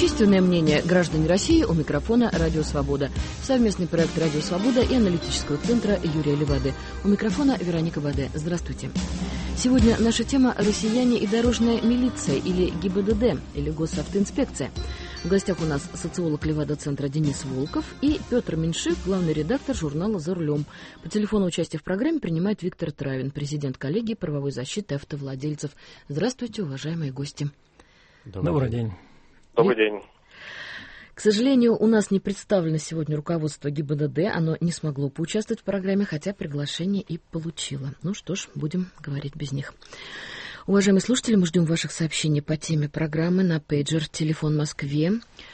Общественное мнение граждан России. У микрофона «Радио Свобода». Совместный проект «Радио Свобода» и аналитического центра Юрия Левады. У микрофона Вероника Баде. Здравствуйте. Сегодня наша тема – россияне и дорожная милиция, или ГИБДД, или госавтоинспекция. В гостях у нас социолог Левада-центра Денис Волков и Петр Меньшик, главный редактор журнала «За рулем». По телефону участие в программе принимает Виктор Травин, президент коллегии правовой защиты автовладельцев. Здравствуйте, уважаемые гости. Добрый день. Добрый день. К сожалению, у нас не представлено сегодня руководство ГИБДД. Оно не смогло поучаствовать в программе, хотя приглашение и получило. Ну что ж, будем говорить без них. Уважаемые слушатели, мы ждем ваших сообщений по теме программы на пейджер «Телефон Москве»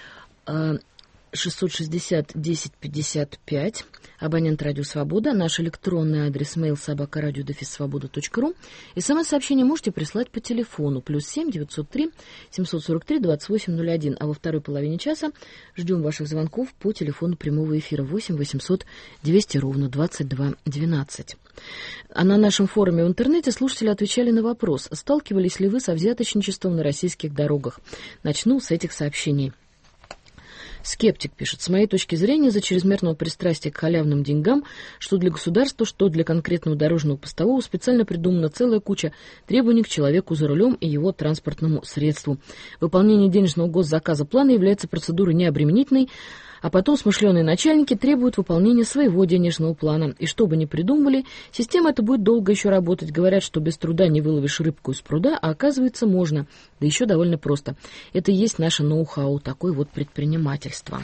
660-1055, абонент «Радио Свобода», наш электронный адрес mail @radio-svoboda.ru. И СМС-сообщение можете прислать по телефону +7 903 743 2801. А во второй половине часа ждем ваших звонков по телефону прямого эфира 8 800 200 ровно 22 12. А на нашем форуме в интернете слушатели отвечали на вопрос: сталкивались ли вы со взяточничеством на российских дорогах? Начну с этих сообщений. Скептик пишет: с моей точки зрения, из-за чрезмерного пристрастия к халявным деньгам, что для государства, что для конкретного дорожного постового, специально придумана целая куча требований к человеку за рулем и его транспортному средству. Выполнение денежного госзаказа плана является процедурой необременительной, а потом смышленые начальники требуют выполнения своего денежного плана. И что бы ни придумывали, система эта будет долго еще работать. Говорят, что без труда не выловишь рыбку из пруда, а оказывается можно. Да еще довольно просто. Это и есть наше ноу-хау, такое вот предпринимательство.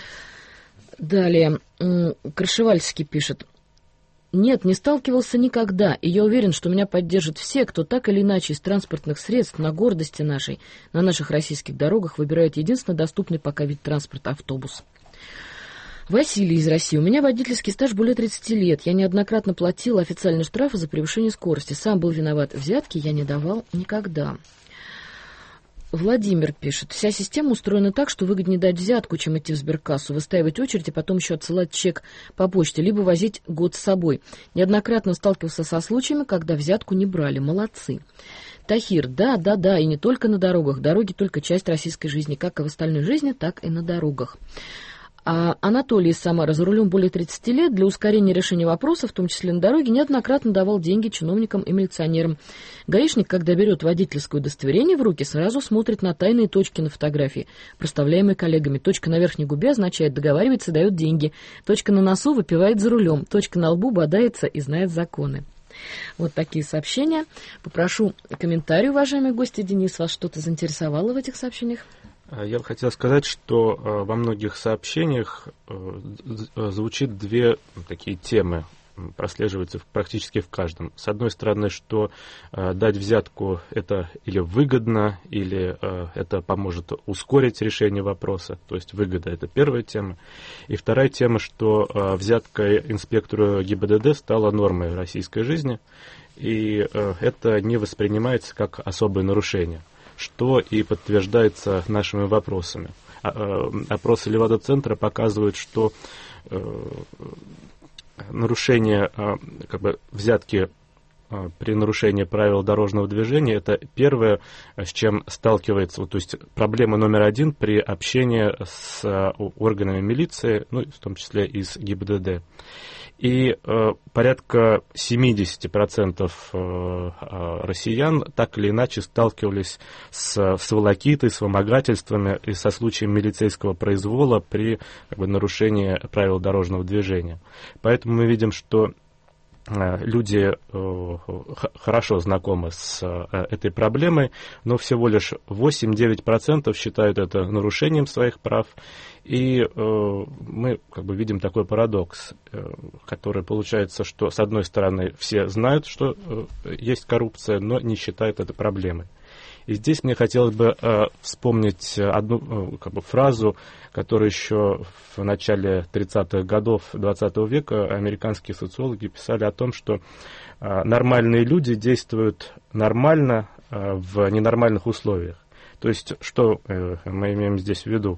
Далее, Крашевальский пишет: нет, не сталкивался никогда, и я уверен, что меня поддержат все, кто так или иначе из транспортных средств на гордости нашей, на наших российских дорогах выбирает единственно доступный пока вид транспорта — автобус. Василий из России. У меня водительский стаж более 30 лет. Я неоднократно платил официальные штрафы за превышение скорости. Сам был виноват. Взятки я не давал никогда. Владимир пишет: вся система устроена так, что выгоднее дать взятку, чем идти в сберкассу, выстаивать очередь, а потом еще отсылать чек по почте, либо возить год с собой. Неоднократно сталкивался со случаями, когда взятку не брали. Молодцы. Тахир: да, и не только на дорогах. Дороги только часть российской жизни, как и в остальной жизни, так и на дорогах. А Анатолий из Самары за рулем более 30 лет для ускорения решения вопросов, в том числе на дороге, неоднократно давал деньги чиновникам и милиционерам. Гаишник, когда берет водительское удостоверение в руки, сразу смотрит на тайные точки на фотографии, проставляемые коллегами. Точка на верхней губе означает договаривается и дает деньги. Точка на носу выпивает за рулем. Точка на лбу бодается и знает законы. Вот такие сообщения. Попрошу комментарий, уважаемые гости. Денис, вас что-то заинтересовало в этих сообщениях? Я бы хотел сказать, что во многих сообщениях звучит две такие темы, прослеживаются практически в каждом. С одной стороны, что дать взятку это или выгодно, или это поможет ускорить решение вопроса, то есть выгода — это первая тема. И вторая тема, что взятка инспектору ГИБДД стала нормой российской жизни, и это не воспринимается как особое нарушение, что и подтверждается нашими вопросами. Опросы Левада-центра показывают, что нарушение, взятки при нарушении правил дорожного движения — это первое, с чем сталкивается, то есть проблема номер один при общении с органами милиции, ну, в том числе и с ГИБДД. И порядка 70% россиян так или иначе сталкивались с волокитой, с вымогательствами и со случаем милицейского произвола при нарушении правил дорожного движения. Поэтому мы видим, что люди хорошо знакомы с этой проблемой, но всего лишь 8-9% считают это нарушением своих прав. И мы видим такой парадокс, который получается, что с одной стороны все знают, что есть коррупция, но не считают это проблемой. И здесь мне хотелось бы вспомнить одну фразу, которую еще в начале 30-х годов 20 века американские социологи писали о том, что нормальные люди действуют нормально в ненормальных условиях. То есть, что мы имеем здесь в виду?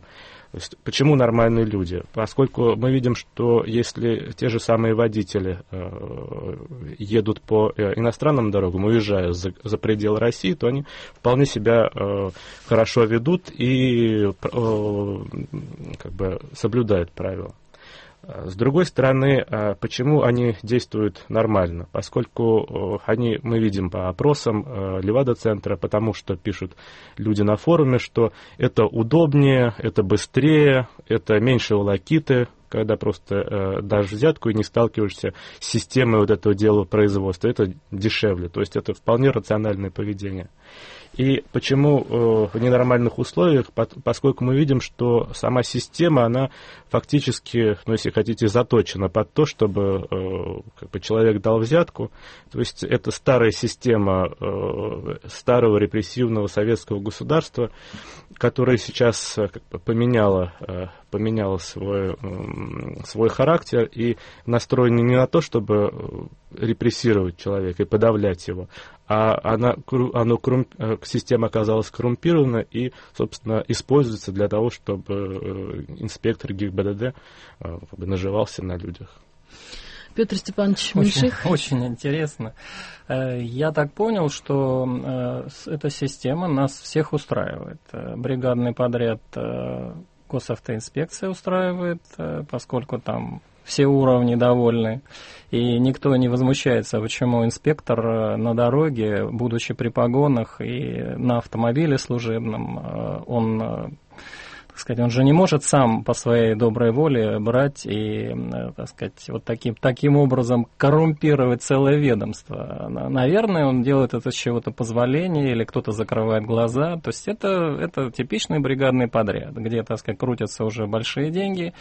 То есть, почему нормальные люди? Поскольку мы видим, что если те же самые водители едут по иностранным дорогам, уезжая за пределы России, то они вполне себя хорошо ведут и как бы соблюдают правила. С другой стороны, почему они действуют нормально? Поскольку мы видим по опросам Левада-центра, потому что пишут люди на форуме, что это удобнее, это быстрее, это меньше волокиты, когда просто дашь взятку и не сталкиваешься с системой вот этого дела производства. Это дешевле, то есть это вполне рациональное поведение. И почему в ненормальных условиях? Поскольку мы видим, что сама система, она фактически, если хотите, заточена под то, чтобы человек дал взятку. То есть это старая система старого репрессивного советского государства, которая сейчас поменяла свой характер и настроена не на то, чтобы репрессировать человека и подавлять его, а система оказалась коррумпирована и, собственно, используется для того, чтобы инспектор ГИБДД наживался на людях. Петр Степанович Меньших. Очень интересно. Я так понял, что эта система нас всех устраивает. Бригадный подряд госавтоинспекция устраивает, поскольку там все уровни довольны, и никто не возмущается, почему инспектор на дороге, будучи при погонах и на автомобиле служебном, он же не может сам по своей доброй воле брать и, вот таким образом коррумпировать целое ведомство. Наверное, он делает это с чего-то позволения, или кто-то закрывает глаза. То есть это типичный бригадный подряд, где, крутятся уже большие деньги.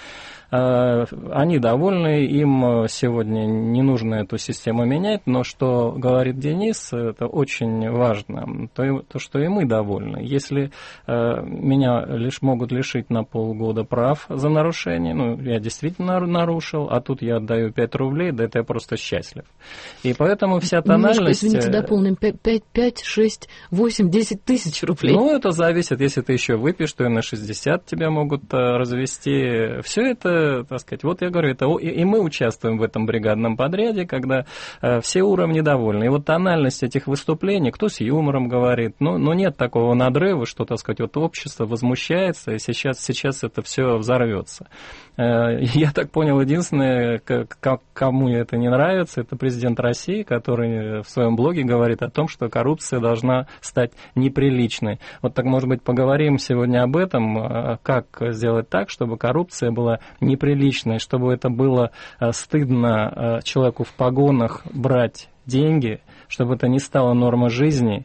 Они довольны, им сегодня не нужно эту систему менять, но что говорит Денис, это очень важно, то что и мы довольны. Если меня могут лишить на полгода прав за нарушение, я действительно нарушил, а тут я отдаю 5 рублей, да это я просто счастлив. И поэтому вся тональность... Немножко, извините, дополним, 5, 6, 8, 10 тысяч рублей. Это зависит, если ты еще выпьешь, то и на 60 тебя могут развести. Все это, вот я говорю, и мы участвуем в этом бригадном подряде, когда все уровни довольны. И вот тональность этих выступлений, кто с юмором говорит, но нет такого надрыва, что, общество возмущается, и сейчас это все взорвется. Я так понял, единственное, кому это не нравится, это президент России, который в своем блоге говорит о том, что коррупция должна стать неприличной. Вот так, может быть, поговорим сегодня об этом, как сделать так, чтобы коррупция была неприличной, чтобы это было стыдно человеку в погонах брать деньги, чтобы это не стало нормой жизни.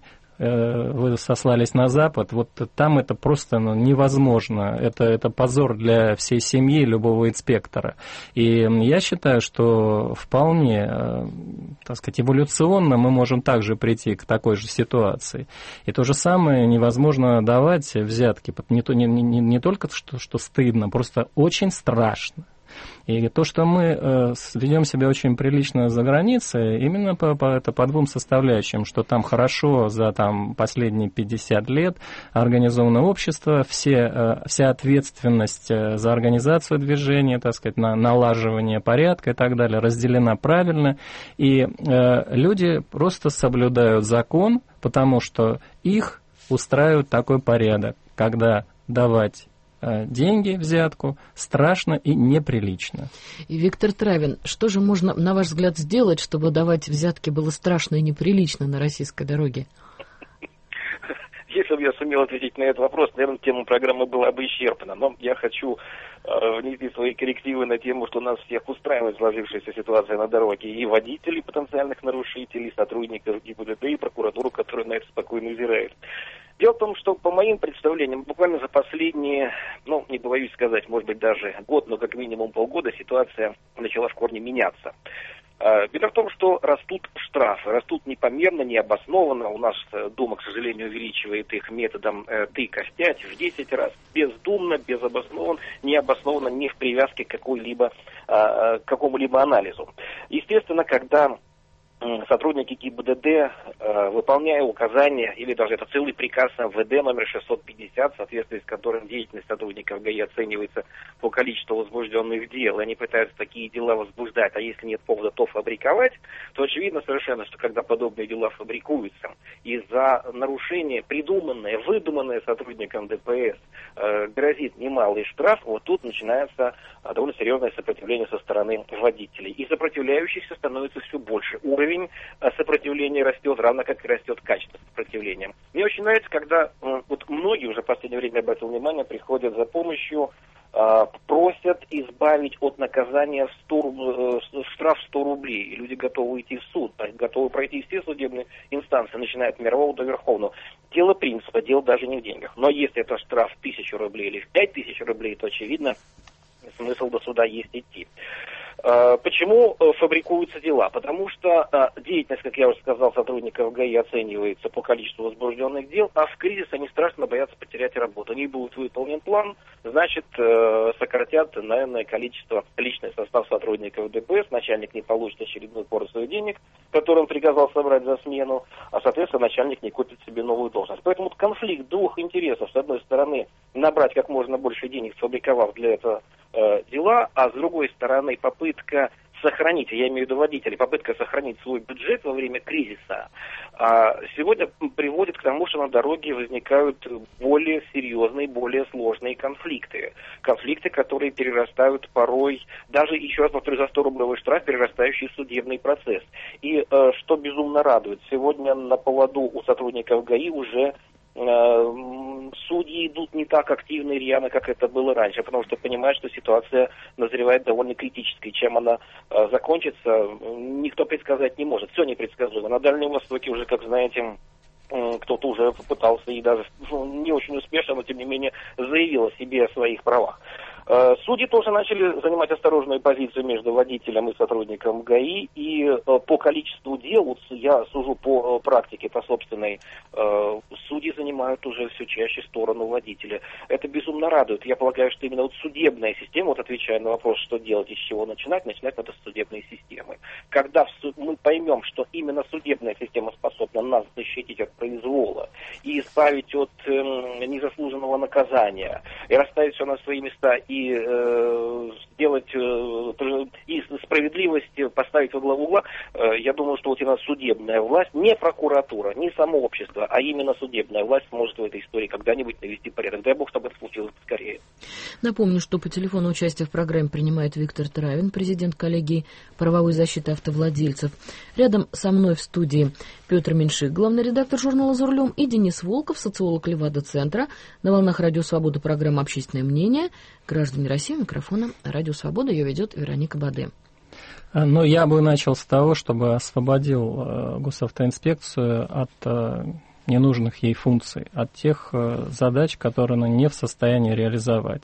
Вы сослались на Запад, вот там это просто невозможно. Это позор для всей семьи любого инспектора. И я считаю, что вполне, эволюционно мы можем также прийти к такой же ситуации. И то же самое невозможно давать взятки. Не только что стыдно, просто очень страшно. И то, что мы ведем себя очень прилично за границей, именно по двум составляющим, что там хорошо за последние 50 лет организовано общество, вся ответственность за организацию движения, на налаживание порядка и так далее разделена правильно, и люди просто соблюдают закон, потому что их устраивает такой порядок, когда давать деньги, взятку, страшно и неприлично. И Виктор Травин, что же можно, на ваш взгляд, сделать, чтобы давать взятки было страшно и неприлично на российской дороге? Если бы я сумел ответить на этот вопрос, наверное, тема программы была бы исчерпана. Но я хочу внести свои коррективы на тему, что нас всех устраивает сложившаяся ситуация на дороге. И водителей, потенциальных нарушителей, сотрудников ГИБДД, и прокуратуру, которая на это спокойно взирает. Дело в том, что по моим представлениям, буквально за последние, не побоюсь сказать, может быть даже год, но как минимум полгода ситуация начала в корне меняться. Беда в том, что растут штрафы, растут непомерно, необоснованно. У нас Дума, к сожалению, увеличивает их методом тыка в 5, в 10 раз, бездумно, безобоснованно, необоснованно, не в привязке к какому-либо анализу. Естественно, когда сотрудники ГИБДД, выполняя указания, или даже это целый приказ МВД номер 650, в соответствии с которым деятельность сотрудников ГАИ оценивается по количеству возбужденных дел, и они пытаются такие дела возбуждать, а если нет повода, то фабриковать, то очевидно совершенно, что когда подобные дела фабрикуются, и за нарушение, придуманное, выдуманное сотрудником ДПС, грозит немалый штраф, вот тут начинается довольно серьезное сопротивление со стороны водителей. И сопротивляющихся становится все больше. Уровень сопротивления растет, равно как и растет качество сопротивления. Мне очень нравится, когда вот многие уже в последнее время, обратил внимание, приходят за помощью, просят избавить от наказания штраф 100 рублей. И люди готовы идти в суд, готовы пройти все судебные инстанции, начиная от мирового до верховного. Дело принципа, дело даже не в деньгах. Но если это штраф 1000 рублей или в 5000 рублей, то, очевидно, смысл до суда есть идти. Почему фабрикуются дела? Потому что деятельность, как я уже сказал, сотрудников ГАИ оценивается по количеству возбужденных дел, а в кризис они страшно боятся потерять работу. Не будет выполнен план, значит, сократят, наверное, количество, личный состав сотрудников ДПС, начальник не получит очередную порцию денег, которую он приказал собрать за смену, а, соответственно, начальник не купит себе новую должность. Поэтому конфликт двух интересов. С одной стороны, набрать как можно больше денег, сфабриковав для этого дела, а с другой стороны попытка сохранить, я имею в виду водителей, попытка сохранить свой бюджет во время кризиса, сегодня приводит к тому, что на дороге возникают более серьезные, более сложные конфликты. Конфликты, которые перерастают порой, даже, еще раз повторю, за 100-рублевый штраф, перерастающий в судебный процесс. И что безумно радует, сегодня на поводу у сотрудников ГАИ уже судьи идут не так активно и рьяно, как это было раньше, потому что понимают, что ситуация назревает довольно критической. Чем она закончится, никто предсказать не может. Все непредсказуемо. На Дальнем Востоке уже, как знаете, кто-то уже попытался и даже не очень успешно, но тем не менее заявил о себе, о своих правах. Судьи тоже начали занимать осторожную позицию между водителем и сотрудником ГАИ, и по количеству дел, вот я сужу по практике, по собственной, судьи занимают уже все чаще сторону водителя. Это безумно радует. Я полагаю, что именно вот судебная система, вот отвечая на вопрос, что делать и с чего начинать надо с судебной системы. Когда мы поймем, что именно судебная система способна нас защитить от произвола и избавить от незаслуженного наказания, и расставить все на свои места, и сделать и справедливость поставить во главу угла, я думаю, что вот именно судебная власть, не прокуратура, не само общество, а именно судебная власть может в этой истории когда-нибудь навести порядок. Дай бог, чтобы это случилось скорее. Напомню, что по телефону участие в программе принимает Виктор Травин, президент коллегии правовой защиты автовладельцев. Рядом со мной в студии Петр Меньшик, главный редактор журнала «За рулем», и Денис Волков, социолог Левада-центра. На волнах Радио Свобода программа «Общественное мнение». Граждане России, микрофона Радио Свобода, ее ведет Вероника Баде. Ну, я бы начал с того, чтобы освободил госавтоинспекцию от ненужных ей функций, от тех задач, которые она не в состоянии реализовать.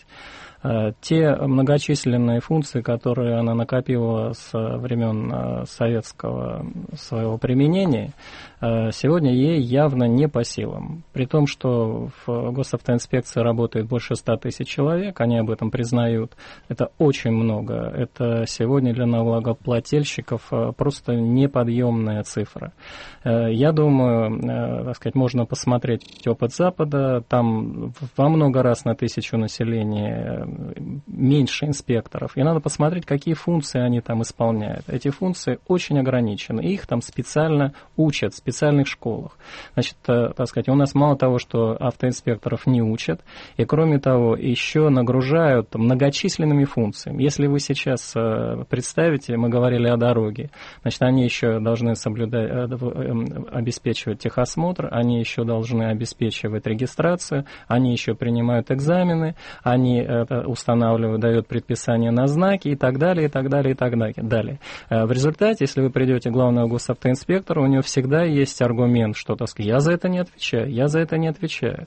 Те многочисленные функции, которые она накопила с времен советского своего применения, сегодня ей явно не по силам. При том, что в госавтоинспекции работает больше 100 тысяч человек, они об этом признают. Это очень много. Это сегодня для налогоплательщиков просто неподъемная цифра. Я думаю, так сказать, можно посмотреть опыт Запада. Там во много раз на 1000 населения меньше инспекторов. И надо посмотреть, какие функции они там исполняют. Эти функции очень ограничены. Их там специально учат, в специальных школах. Значит, так сказать, у нас мало того, что автоинспекторов не учат, и кроме того, еще нагружают многочисленными функциями. Если вы сейчас представите, мы говорили о дороге, значит, они еще должны обеспечивать техосмотр, они еще должны обеспечивать регистрацию, они еще принимают экзамены, они устанавливают, дают предписание на знаки и так далее, и так далее, и так далее. В результате, если вы придете к главному госавтоинспектору, у него всегда есть аргумент, что, так сказать, я за это не отвечаю, я за это не отвечаю.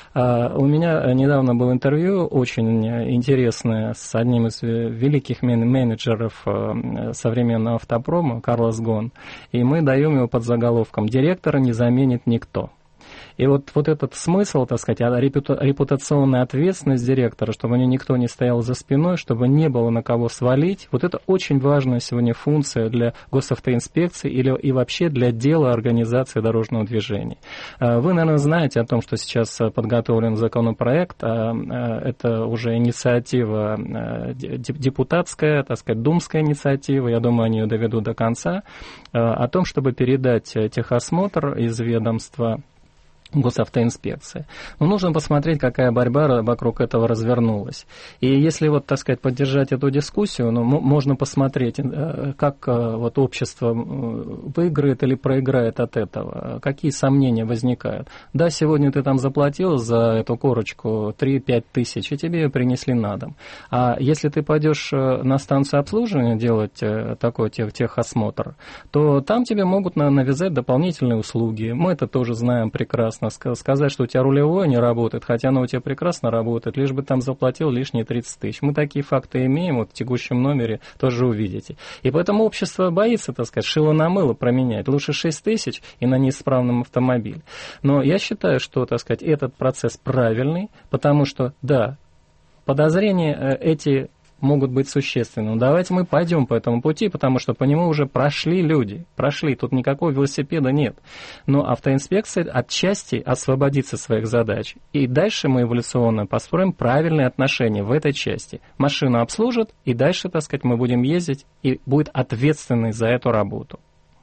У меня недавно было интервью очень интересное с одним из великих менеджеров современного автопрома, Карлос Гон, и мы даем его под заголовком «Директора не заменит никто». И вот этот смысл, так сказать, репутационная ответственность директора, чтобы у него никто не стоял за спиной, чтобы не было на кого свалить, вот это очень важная сегодня функция для госавтоинспекции и вообще для дела организации дорожного движения. Вы, наверное, знаете о том, что сейчас подготовлен законопроект, это уже инициатива депутатская, так сказать, думская инициатива, я думаю, они ее доведут до конца, о том, чтобы передать техосмотр из ведомства госавтоинспекции. Но нужно посмотреть, какая борьба вокруг этого развернулась. И если вот, так сказать, поддержать эту дискуссию, можно посмотреть, как вот общество выиграет или проиграет от этого, какие сомнения возникают. Да, сегодня ты там заплатил за эту корочку 3-5 тысяч, и тебе ее принесли на дом. А если ты пойдешь на станцию обслуживания делать такой техосмотр, то там тебе могут навязать дополнительные услуги. Мы это тоже знаем прекрасно. Сказать, что у тебя рулевое не работает, хотя оно у тебя прекрасно работает, лишь бы там заплатил лишние 30 тысяч. Мы такие факты имеем, вот в текущем номере тоже увидите. И поэтому общество боится, так сказать, шило на мыло променять. Лучше 6 тысяч и на неисправном автомобиле. Но я считаю, что, так сказать, этот процесс правильный, потому что, да, подозрения эти могут быть существенны. Давайте мы пойдем по этому пути, потому что по нему уже прошли люди. Тут никакого велосипеда нет. Но автоинспекция отчасти освободится своих задач. И дальше мы эволюционно построим правильные отношения в этой части. Машину обслужат, и дальше, так сказать, мы будем ездить, и будет ответственный за эту работу.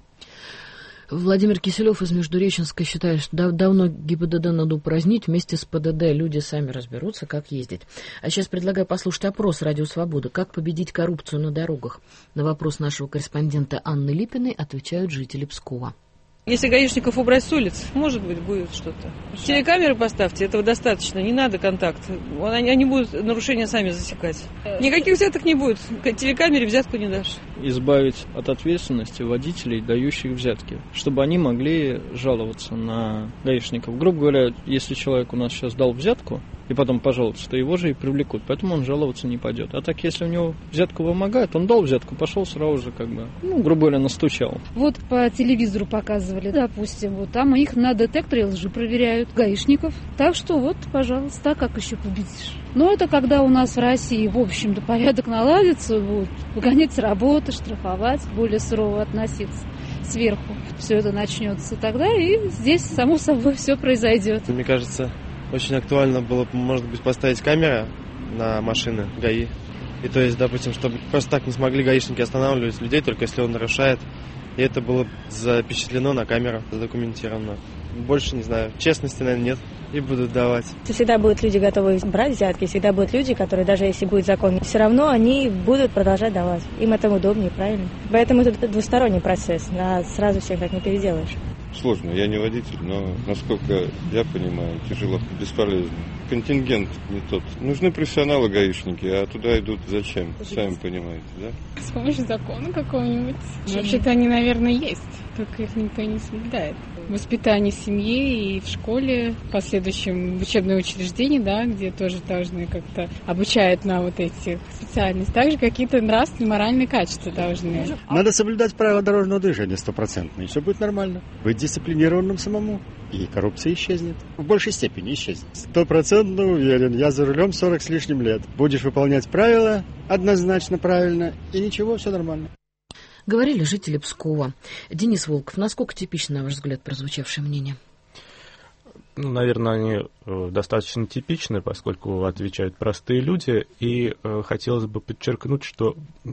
Владимир Киселев из Междуреченска считает, что давно ГИБДД надо упразднить, вместе с ПДД люди сами разберутся, как ездить. А сейчас предлагаю послушать опрос «Радио Свобода». Как победить коррупцию на дорогах? На вопрос нашего корреспондента Анны Липиной отвечают жители Пскова. Если гаишников убрать с улиц, может быть, будет что-то. Телекамеры поставьте, этого достаточно, не надо контакт. Они будут нарушения сами засекать. Никаких взяток не будет. К телекамере взятку не дашь. Избавить от ответственности водителей, дающих взятки, чтобы они могли жаловаться на гаишников. Грубо говоря, если человек у нас сейчас дал взятку, и потом пожаловаться, то его же и привлекут, поэтому он жаловаться не пойдет. А так, если у него взятку вымогают, он дал взятку, пошел сразу же, грубо говоря, настучал. Вот по телевизору показывали, допустим, вот там их на детекторе лжи проверяют, гаишников. Так что вот, пожалуйста, как еще победишь? Но это когда у нас в России, в общем-то, порядок наладится, выгонять с работы, штрафовать, более сурово относиться сверху. Все это начнется тогда, и здесь, само собой, все произойдет. Мне кажется, очень актуально было, может быть, поставить камеры на машины ГАИ. И то есть, допустим, чтобы просто так не смогли гаишники останавливать людей, только если он нарушает. И это было запечатлено на камеру, задокументировано. Больше, не знаю, честности, наверное, нет. И будут давать. Всегда будут люди готовы брать взятки, всегда будут люди, которые, даже если будет закон, все равно они будут продолжать давать. Им это удобнее, правильно? Поэтому это двусторонний процесс, сразу всех так не переделаешь. Сложно, я не водитель, но, насколько я понимаю, тяжело, бесполезно. Контингент не тот. Нужны профессионалы гаишники, а туда идут зачем? Сами понимаете, да? С помощью закона какого-нибудь. Вообще-то они, наверное, есть, только их никто не соблюдает. В воспитании семьи и в школе, в последующем в учебном учреждении, да, где тоже должны как-то обучают на вот эти специальности. Также какие-то нравственные, моральные качества должны. Надо соблюдать правила дорожного движения 100%, и все будет нормально. Быть дисциплинированным самому, и коррупция исчезнет. В большей степени исчезнет. 100% уверен, я за рулем 40 с лишним лет. Будешь выполнять правила однозначно правильно, и ничего, все нормально. Говорили жители Пскова. Денис Волков, насколько типично, на ваш взгляд, прозвучавшее мнение? Наверное, они достаточно типичны, поскольку отвечают простые люди. И хотелось бы подчеркнуть, что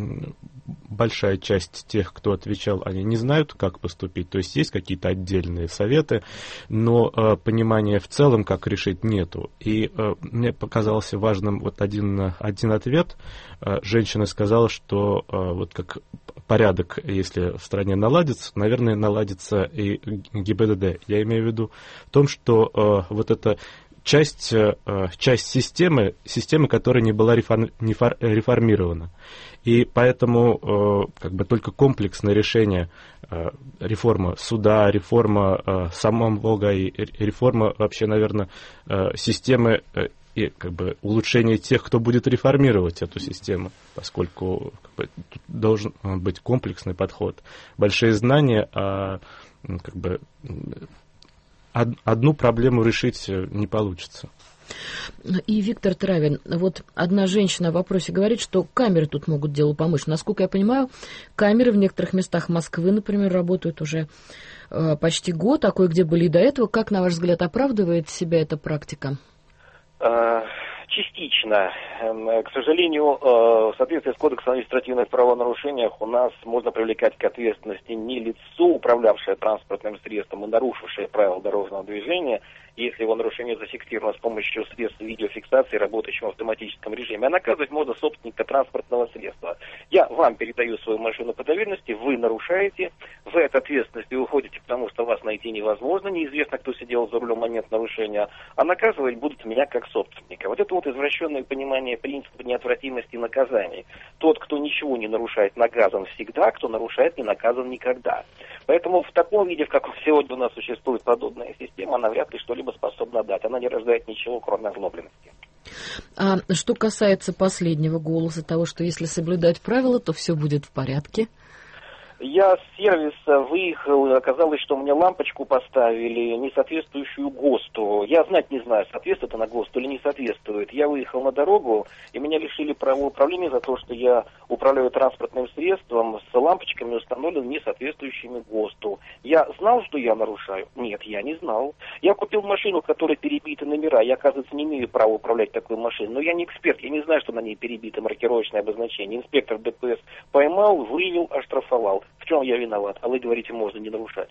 большая часть тех, кто отвечал, они не знают, как поступить. То есть есть какие-то отдельные советы, но понимания в целом, как решить, нету. И мне показался важным вот один ответ. Женщина сказала, что вот как порядок, если в стране наладится, наверное, наладится и ГИБДД. Я имею в виду в том, что вот эта часть системы, которая не была реформирована. И поэтому только комплексное решение, реформа суда, реформа самого ГАИ, реформа вообще, наверное, системы и улучшение тех, кто будет реформировать эту систему, поскольку тут должен быть комплексный подход. Большие знания, одну проблему решить не получится. И Виктор Травин, вот одна женщина в вопросе говорит, что камеры тут могут делу помочь. Насколько я понимаю, камеры в некоторых местах Москвы, например, работают уже почти год, а кое-где были и до этого. Как, на ваш взгляд, оправдывает себя эта практика? Частично. К сожалению, в соответствии с Кодексом о административных правонарушениях у нас можно привлекать к ответственности не лицо, управлявшее транспортным средством и нарушившее правила дорожного движения, если его нарушение зафиксировано с помощью средств видеофиксации, работающего в автоматическом режиме, а наказывать можно собственника транспортного средства. Я вам передаю свою машину по доверенности, вы нарушаете, вы от ответственности уходите, потому что вас найти невозможно, неизвестно, кто сидел за рулем в момент нарушения, а наказывать будут меня как собственника. Вот это вот извращенное понимание принципа неотвратимости наказаний. Тот, кто ничего не нарушает, наказан всегда, кто нарушает, не наказан никогда. Поэтому в таком виде, в каком сегодня у нас существует подобная система, она вряд ли что-либо способна дать. Она не рождает ничего, кроме озлобленности. А что касается последнего голоса, того, что если соблюдать правила, то все будет в порядке? Я с сервиса выехал, и оказалось, что мне лампочку поставили, не соответствующую ГОСТу. Я знать не знаю, соответствует она ГОСТу или не соответствует. Я выехал на дорогу, и меня лишили права управления за то, что я управляю транспортным средством с лампочками, установленными не соответствующими ГОСТу. Я знал, что я нарушаю? Нет, я не знал. Я купил машину, в которой перебиты номера. Я, оказывается, не имею права управлять такой машиной. Но я не эксперт, я не знаю, что на ней перебито маркировочное обозначение. Инспектор ДПС поймал, выявил, оштрафовал. В чем я виноват? А вы говорите, можно не нарушать.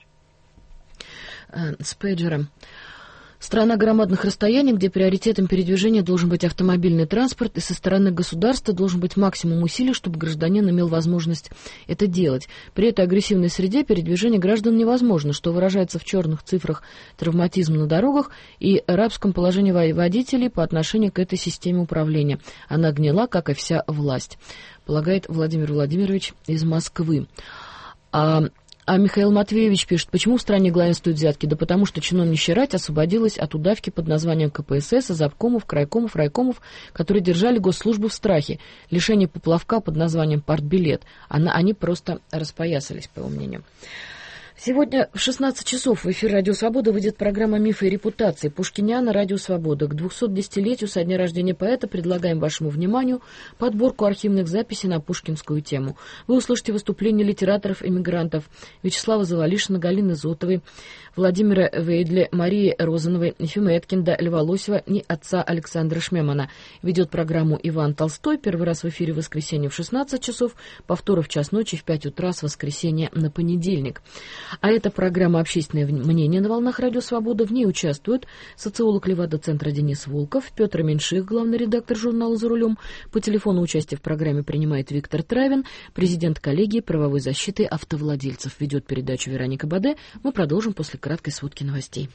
С пейджером. Страна громадных расстояний, где приоритетом передвижения должен быть автомобильный транспорт, и со стороны государства должен быть максимум усилий, чтобы гражданин имел возможность это делать. При этой агрессивной среде передвижение граждан невозможно, что выражается в черных цифрах травматизма на дорогах и рабском положении водителей по отношению к этой системе управления. Она гнила, как и вся власть, полагает Владимир Владимирович из Москвы. А Михаил Матвеевич пишет, почему в стране главенствуют взятки? Да потому что чиновничья рать освободилась от удавки под названием КПСС, азапкомов, крайкомов, райкомов, которые держали госслужбу в страхе. Лишение поплавка под названием партбилет. Они просто распоясались, по его мнению. Сегодня в 16 часов в эфир «Радио Свобода» выйдет программа «Мифы и репутации» Пушкиняна «Радио Свобода». К 210-летию со дня рождения поэта предлагаем вашему вниманию подборку архивных записей на пушкинскую тему. Вы услышите выступления литераторов-эмигрантов Вячеслава Завалишина, Галины Зотовой, Владимира Вейдля, Марии Розановой, Ефима Эткинда, Льва Лосева и отца Александра Шмемана. Ведет программу Иван Толстой. Первый раз в эфире в воскресенье в 16 часов, повторы в час ночи в 5 утра с воскресенья на понедельник. А это программа «Общественное мнение» на волнах «Радио Свобода». В ней участвуют социолог Левада-центра Денис Волков, Петр Меньших, главный редактор журнала «За рулем». По телефону участие в программе принимает Виктор Травин, президент коллегии правовой защиты автовладельцев. Ведет передачу Вероника Баде. Мы продолжим после краткой сводки новостей.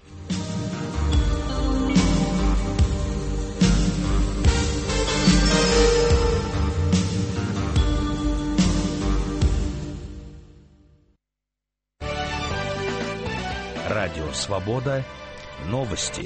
Радио «Свобода». Новости.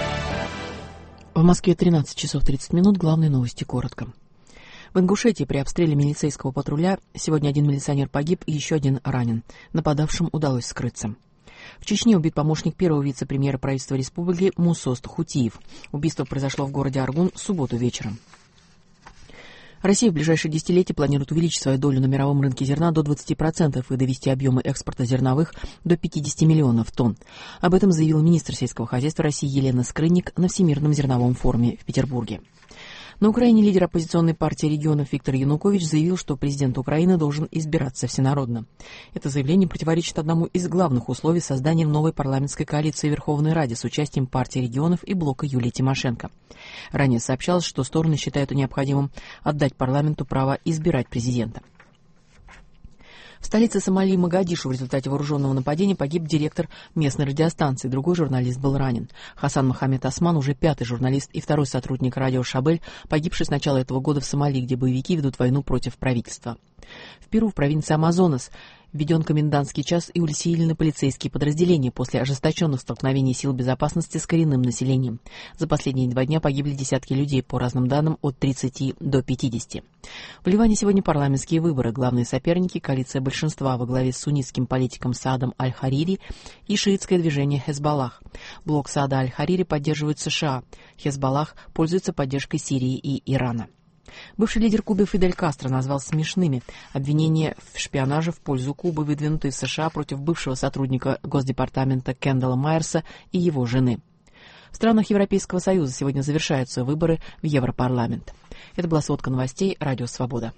В Москве 13 часов 30 минут. Главные новости коротко. В Ингушетии при обстреле милицейского патруля сегодня один милиционер погиб и еще один ранен. Нападавшим удалось скрыться. В Чечне убит помощник первого вице-премьера правительства республики Мусост Хутиев. Убийство произошло в городе Аргун в субботу вечером. Россия в ближайшие десятилетия планирует увеличить свою долю на мировом рынке зерна до 20% и довести объемы экспорта зерновых до 50 миллионов тонн. Об этом заявил министр сельского хозяйства России Елена Скрынник на Всемирном зерновом форуме в Петербурге. На Украине лидер оппозиционной партии регионов Виктор Янукович заявил, что президент Украины должен избираться всенародно. Это заявление противоречит одному из главных условий создания новой парламентской коалиции в Верховной Раде с участием партии регионов и блока Юлии Тимошенко. Ранее сообщалось, что стороны считают необходимым отдать парламенту право избирать президента. В столице Сомали Могадишу в результате вооруженного нападения погиб директор местной радиостанции. Другой журналист был ранен. Хасан Мохаммед Осман, уже пятый журналист и второй сотрудник радио «Шабель», погибший с начала этого года в Сомали, где боевики ведут войну против правительства. В Перу, в провинции Амазонас, введен комендантский час и усилены полицейские подразделения после ожесточенных столкновений сил безопасности с коренным населением. За последние 2 дня погибли десятки людей, по разным данным, от 30 до 50. В Ливане сегодня парламентские выборы. Главные соперники – коалиция большинства во главе с суннитским политиком Саадом Аль-Харири и шиитское движение Хезболлах. Блок Саада Аль-Харири поддерживает США. Хезболлах пользуется поддержкой Сирии и Ирана. Бывший лидер Кубы Фидель Кастро назвал смешными обвинения в шпионаже в пользу Кубы, выдвинутые в США против бывшего сотрудника Госдепартамента Кендалла Майерса и его жены. В странах Европейского Союза сегодня завершаются выборы в Европарламент. Это была сводка новостей «Радио Свобода».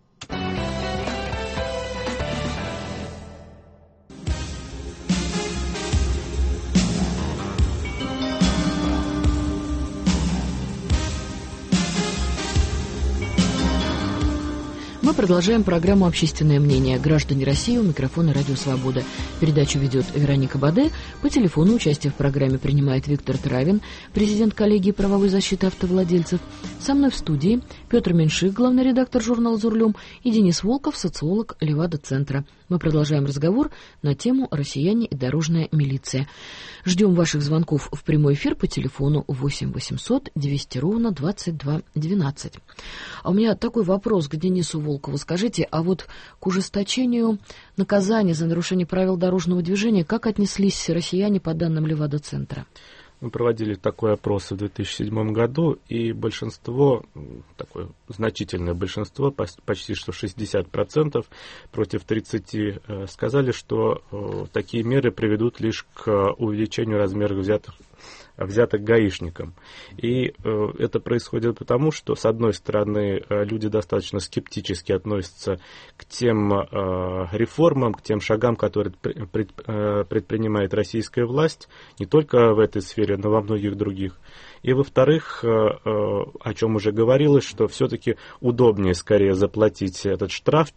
Мы продолжаем программу «Общественное мнение». Граждане России, у микрофона «Радио Свобода». Передачу ведет Вероника Баде. По телефону участие в программе принимает Виктор Травин, президент коллегии правовой защиты автовладельцев. Со мной в студии Петр Меньшик, главный редактор журнала «За рулем», и Денис Волков, социолог Левада-центра. Мы продолжаем разговор на тему «Россияне и дорожная милиция». Ждем ваших звонков в прямой эфир по телефону 8 800 200 ровно 22 12. А у меня такой вопрос к Денису Волкову. Скажите, а вот к ужесточению наказания за нарушение правил дорожного движения как отнеслись россияне по данным Левада-центра? Мы проводили такой опрос в 2007 году, и большинство, такое значительное большинство, почти что 60% против 30%, сказали, что такие меры приведут лишь к увеличению размеров взяток гаишникам. И это происходит потому, что, с одной стороны, люди достаточно скептически относятся к тем реформам, к тем шагам, которые предпринимает российская власть, не только в этой сфере, но во многих других. И, во-вторых, о чем уже говорилось, что все-таки удобнее скорее заплатить этот штраф,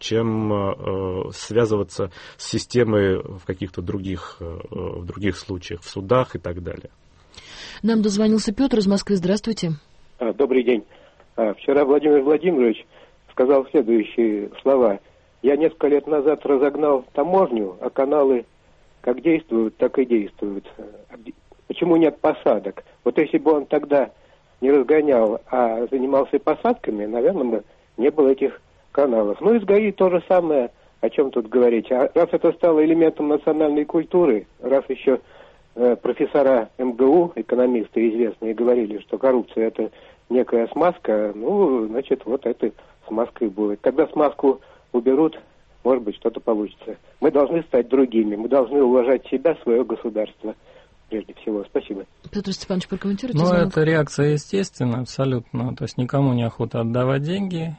чем связываться с системой в каких-то других случаях, в судах и так далее. Нам дозвонился Петр из Москвы. Здравствуйте. Добрый день. Вчера Владимир Владимирович сказал следующие слова. Я несколько лет назад разогнал таможню, а каналы как действуют, так и действуют. Почему нет посадок? Вот если бы он тогда не разгонял, а занимался посадками, наверное, бы не было этих каналов. Ну и с ГАИ то же самое, о чем тут говорить. А раз это стало элементом национальной культуры, раз еще профессора МГУ, экономисты известные, говорили, что коррупция это некая смазка, ну, значит, вот этой смазкой будет. Когда смазку уберут, может быть, что-то получится. Мы должны стать другими, мы должны уважать себя, свое государство. Прежде всего. Спасибо. Петр Степанович, прокомментируйте. Ну, это реакция естественная, абсолютно. То есть никому не охота отдавать деньги,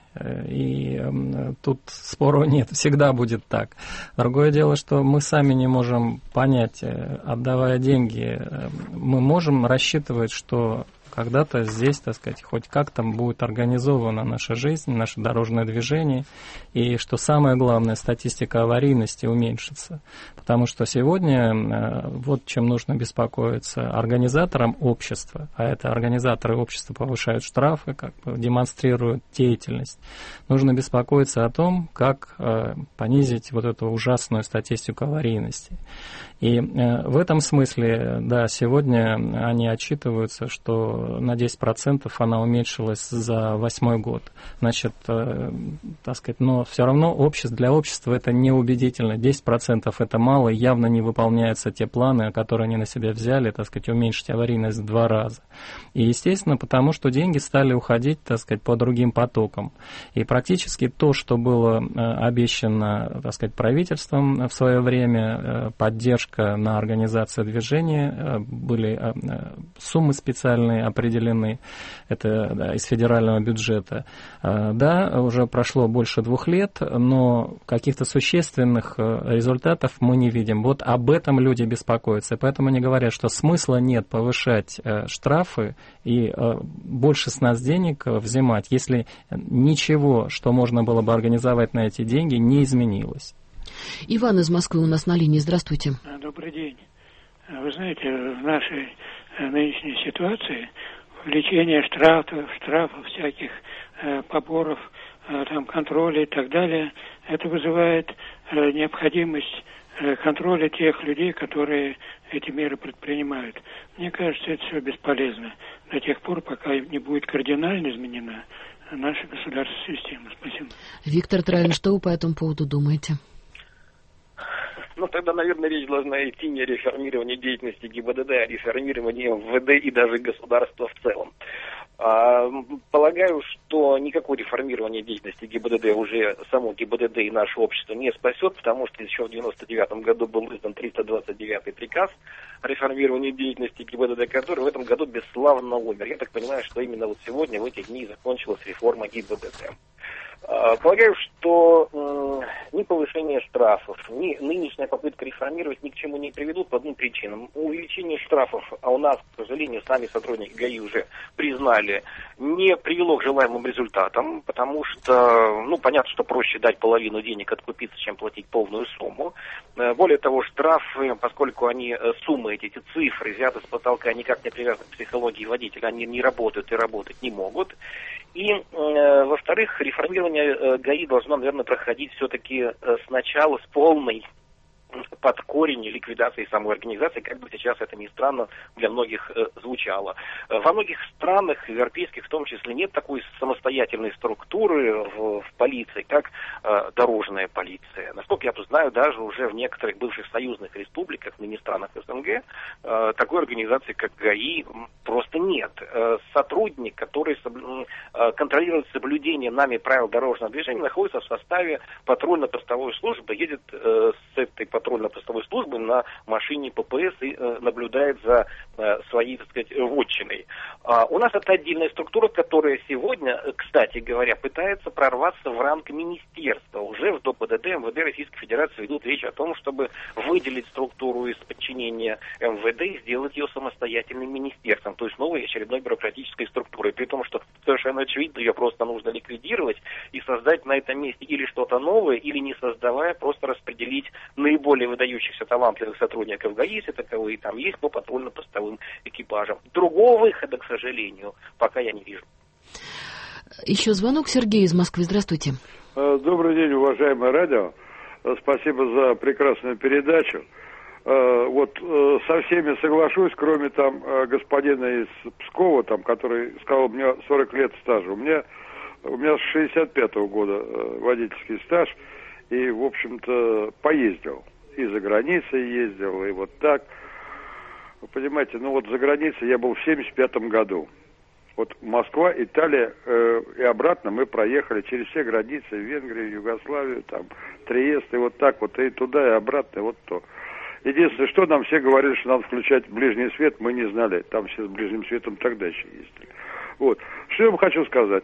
и тут спору нет, всегда будет так. Другое дело, что мы сами не можем понять, отдавая деньги, мы можем рассчитывать, что когда-то здесь, так сказать, хоть как-то будет организована наша жизнь, наше дорожное движение, и, что самое главное, статистика аварийности уменьшится. Потому что сегодня вот чем нужно беспокоиться организаторам общества, а это организаторы общества повышают штрафы, как бы демонстрируют деятельность. Нужно беспокоиться о том, как понизить вот эту ужасную статистику аварийности. И в этом смысле, да, сегодня они отчитываются, что на 10% она уменьшилась за 2008 год. Значит, так сказать, но все равно для общества это неубедительно. 10% это мало, явно не выполняются те планы, которые они на себя взяли, так сказать, уменьшить аварийность в 2 раза. И, естественно, потому что деньги стали уходить, так сказать, по другим потокам. И практически то, что было обещано, так сказать, правительством в свое время, поддержка на организацию движения, были суммы специальные определены, это да, из федерального бюджета. Да, уже прошло больше 2 лет, но каких-то существенных результатов мы не видим. Вот об этом люди беспокоятся, поэтому они говорят, что смысла нет повышать штрафы и больше с нас денег взимать, если ничего, что можно было бы организовать на эти деньги, не изменилось. Иван из Москвы у нас на линии. Здравствуйте. Добрый день. Вы знаете, в нашей нынешней ситуации увеличение штрафов, всяких поборов там контроля и так далее, это вызывает необходимость контроля тех людей, которые эти меры предпринимают. Мне кажется, это все бесполезно до тех пор, пока не будет кардинально изменена наша государственная система. Спасибо. Виктор Травин, что вы по этому поводу думаете? Ну, тогда, наверное, речь должна идти не о реформировании деятельности ГИБДД, а о реформировании МВД и даже государства в целом. Полагаю, что никакое реформирование деятельности ГИБДД уже само ГИБДД и наше общество не спасет, потому что еще в 1999 году был издан 329-й приказ о реформировании деятельности ГИБДД, который в этом году бесславно умер. Я так понимаю, что именно вот сегодня, в эти дни, закончилась реформа ГИБДД. Полагаю, что ни повышение штрафов, ни нынешняя попытка реформировать ни к чему не приведут по двум причинам. Увеличение штрафов, а у нас, к сожалению, сами сотрудники ГАИ уже признали, не привело к желаемым результатам, потому что, понятно, что проще дать половину денег, откупиться, чем платить полную сумму. Более того, штрафы, поскольку они, суммы эти цифры, взяты с потолка, никак не привязаны к психологии водителя, они не работают и работать не могут. И, во-вторых, реформирование ГАИ должно, наверное, проходить все-таки сначала с полной под корень ликвидации самой организации, как бы сейчас это ни странно для многих звучало. Во многих странах, европейских в том числе, нет такой самостоятельной структуры в полиции, как дорожная полиция. Насколько я знаю, даже уже в некоторых бывших союзных республиках, ныне странах СНГ, такой организации, как ГАИ, просто нет. Сотрудник, который контролирует соблюдение нами правил дорожного движения, находится в составе патрульно-постовой службы, едет с этой патрульно-постовой службы на машине ППС и наблюдает за своей, так сказать, вотчиной. У нас это отдельная структура, которая сегодня, кстати говоря, пытается прорваться в ранг министерства. Уже в ДОПДД МВД Российской Федерации ведут речь о том, чтобы выделить структуру из подчинения МВД и сделать ее самостоятельным министерством, то есть новой очередной бюрократической структурой. При том, что совершенно очевидно, ее просто нужно ликвидировать и создать на этом месте или что-то новое, или не создавая, просто распределить наиболее выдающихся талантливых сотрудников ГАИ, если таковые там есть, по патрульно-постовым экипажам. Другого выхода, к сожалению, пока я не вижу. Еще звонок. Сергей из Москвы. Здравствуйте. Добрый день, уважаемое радио. Спасибо за прекрасную передачу. Вот со всеми соглашусь, кроме там господина из Пскова, там, который сказал, у меня 40 лет стажа. У меня с 65-го года водительский стаж, и, в общем-то, поездил. И за границей ездил, и вот так. Вы понимаете, за границей я был в 75-м году. Вот Москва, Италия и обратно мы проехали через все границы, в Венгрию, Югославию, там, Триест, и вот так вот, и туда, и обратно, и вот то. Единственное, что нам все говорили, что надо включать ближний свет, мы не знали. Там все с ближним светом тогда еще ездили. Вот. Что я вам хочу сказать?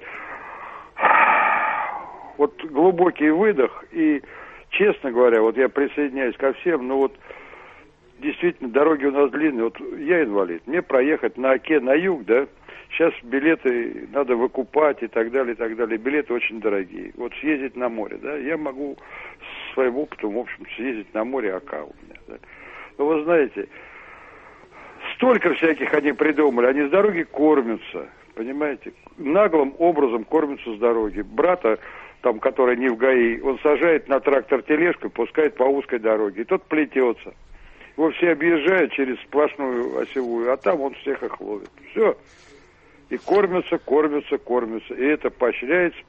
Вот глубокий выдох, и, честно говоря, вот я присоединяюсь ко всем, действительно, дороги у нас длинные. Вот я инвалид, мне проехать на Оке на юг, да, сейчас билеты надо выкупать и так далее, и так далее. Билеты очень дорогие. Вот съездить на море, да, я могу с своим опытом, в общем, съездить на море Ока у меня, да. Но вы знаете, столько всяких они придумали, они с дороги кормятся, понимаете, наглым образом кормятся с дороги. Брата, там, который не в ГАИ, он сажает на трактор тележку и пускает по узкой дороге, и тот плетется. Его все объезжают через сплошную осевую, а там он всех их ловит. Все. И кормятся. И это поощряется.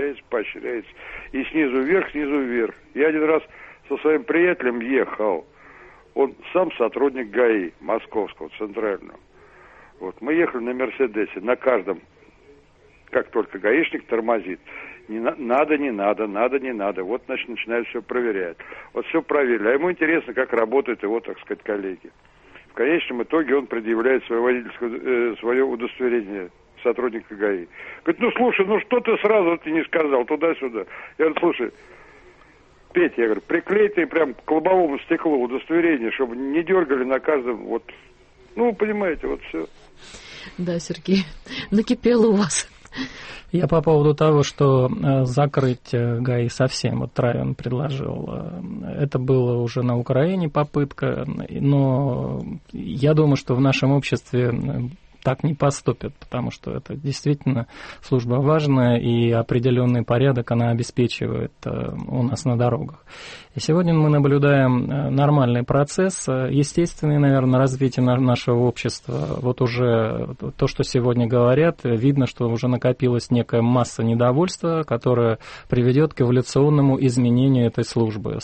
И снизу вверх. Я один раз со своим приятелем ехал. Он сам сотрудник ГАИ московского, центрального. Вот. Мы ехали на Мерседесе, на каждом, как только гаишник тормозит. Не надо. Вот, значит, начинают все проверять. Вот все проверили. А ему интересно, как работают его, так сказать, коллеги. В конечном итоге он предъявляет свое водительское, свое удостоверение сотрудника ГАИ. Говорит, слушай, что ты сразу не сказал, туда-сюда. Я говорю, слушай, Петя, я говорю, приклей ты прям к лобовому стеклу удостоверение, чтобы не дергали на каждом, вот, понимаете, вот все. Да, Сергей, накипело у вас. Я по поводу того, что закрыть ГАИ совсем, вот Травин предложил, это было уже на Украине попытка, но я думаю, что в нашем обществе так не поступят, потому что это действительно служба важная, и определенный порядок она обеспечивает у нас на дорогах. И сегодня мы наблюдаем нормальный процесс, естественное, наверное, развитие нашего общества. Вот уже то, что сегодня говорят, видно, что уже накопилась некая масса недовольства, которая приведет к эволюционному изменению этой службы.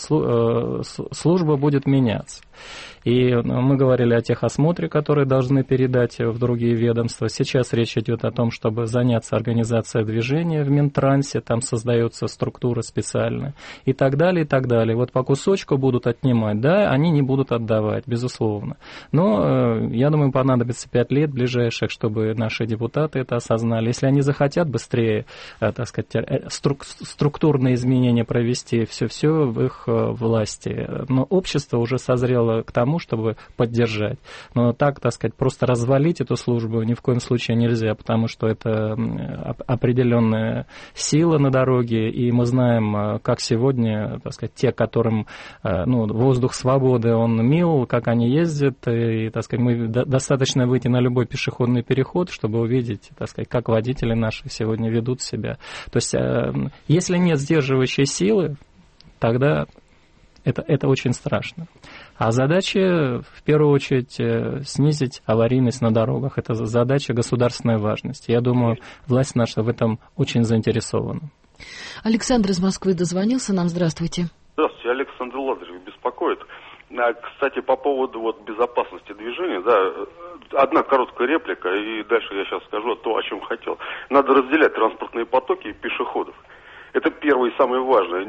Служба будет меняться. И мы говорили о техосмотре, который должны передать в другие ведомства. Сейчас речь идет о том, чтобы заняться организацией движения в Минтрансе, там создается структура специальная, и так далее, и так далее. Вот по кусочку будут отнимать, да, они не будут отдавать, безусловно. Но, я думаю, понадобится 5 лет ближайших, чтобы наши депутаты это осознали. Если они захотят быстрее, так сказать, структурные изменения провести, все в их власти. Но общество уже созрело к тому, чтобы поддержать. Но так сказать, просто развалить эту службу ни в коем случае нельзя, потому что это определенная сила на дороге, и мы знаем, как сегодня, так сказать, те, которым воздух свободы, он мил, как они ездят, и, так сказать, мы достаточно выйти на любой пешеходный переход, чтобы увидеть, так сказать, как водители наши сегодня ведут себя. То есть, если нет сдерживающей силы, тогда это очень страшно. А задача, в первую очередь, снизить аварийность на дорогах. Это задача государственной важности. Я думаю, власть наша в этом очень заинтересована. Александр из Москвы дозвонился нам. Здравствуйте. Здравствуйте, Александр Лазарев беспокоит. Кстати, по поводу безопасности движения, одна короткая реплика, и дальше я сейчас скажу то, о чем хотел. Надо разделять транспортные потоки и пешеходов. Это первое и самое важное.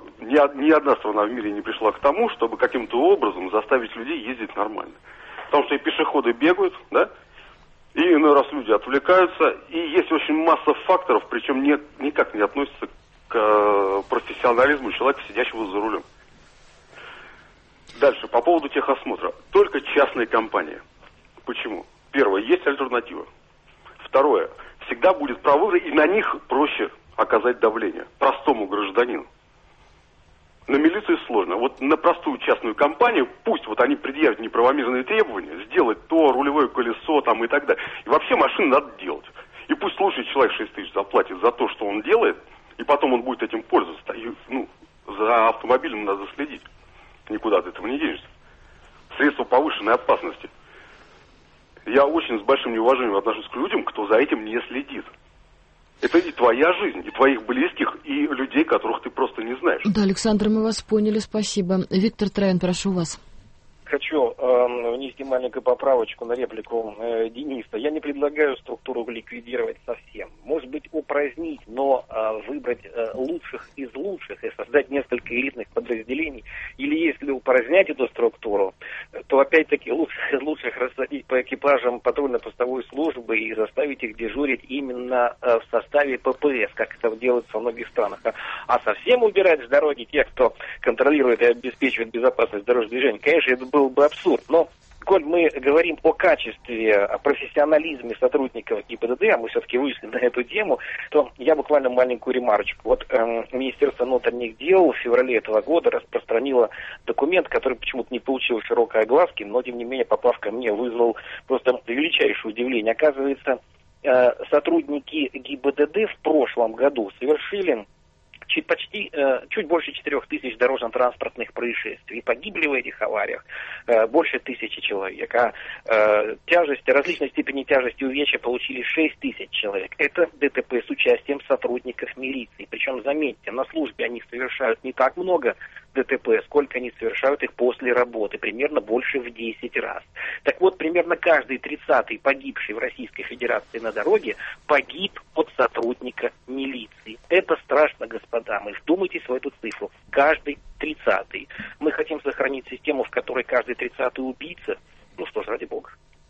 Ни одна страна в мире не пришла к тому, чтобы каким-то образом заставить людей ездить нормально. Потому что и пешеходы бегают, да, и иной раз люди отвлекаются, и есть очень масса факторов, причем никак не относятся к профессионализму человека, сидящего за рулем. Дальше, по поводу техосмотра. Только частные компании. Почему? Первое, есть альтернатива. Второе, всегда будет провыры, и на них проще оказать давление простому гражданину. На милицию сложно. Вот на простую частную компанию, пусть вот они предъявят неправомерные требования, сделать то, рулевое колесо там и так далее. И вообще машину надо делать. И пусть лучший человек 6 тысяч заплатит за то, что он делает, и потом он будет этим пользоваться. За автомобилем надо следить. Никуда от этого не денешься. Средства повышенной опасности. Я очень с большим неуважением отношусь к людям, кто за этим не следит. Это и твоя жизнь, и твоих близких, и людей, которых ты просто не знаешь. Да, Александр, мы вас поняли, спасибо. Виктор Травин, прошу вас. Хочу внести маленькую поправочку на реплику Дениса. Я не предлагаю структуру ликвидировать совсем. Может быть, упразднить, но выбрать лучших из лучших и создать несколько элитных подразделений. Или если упразднять эту структуру, то опять-таки лучших из лучших рассадить по экипажам патрульно-постовой службы и заставить их дежурить именно в составе ППС, как это делается во многих странах. А совсем убирать с дороги тех, кто контролирует и обеспечивает безопасность дорожного движения, конечно, это был бы абсурд. Но, коль мы говорим о качестве, о профессионализме сотрудников ГИБДД, а мы все-таки вышли на эту тему, то я буквально маленькую ремарочку. Вот Министерство внутренних дел в феврале этого года распространило документ, который почему-то не получил широкой огласки, но, тем не менее, поправка мне вызвал просто величайшее удивление. Оказывается, сотрудники ГИБДД в прошлом году совершили чуть больше 4000 дорожно-транспортных происшествий. Погибли в этих авариях больше 1000 человек. А различной степени тяжести увечья получили 6000 человек. Это ДТП с участием сотрудников милиции. Причем, заметьте, на службе они совершают не так много ДТП, сколько они совершают их после работы. Примерно больше в 10 раз. Так вот, примерно каждый 30-й погибший в Российской Федерации на дороге погиб от сотрудника милиции. Это страшно, господа. Мы вдумайтесь в эту цифру. Каждый 30-й. Мы хотим сохранить систему, в которой каждый 30-й убийца. Ну что ж, ради бога.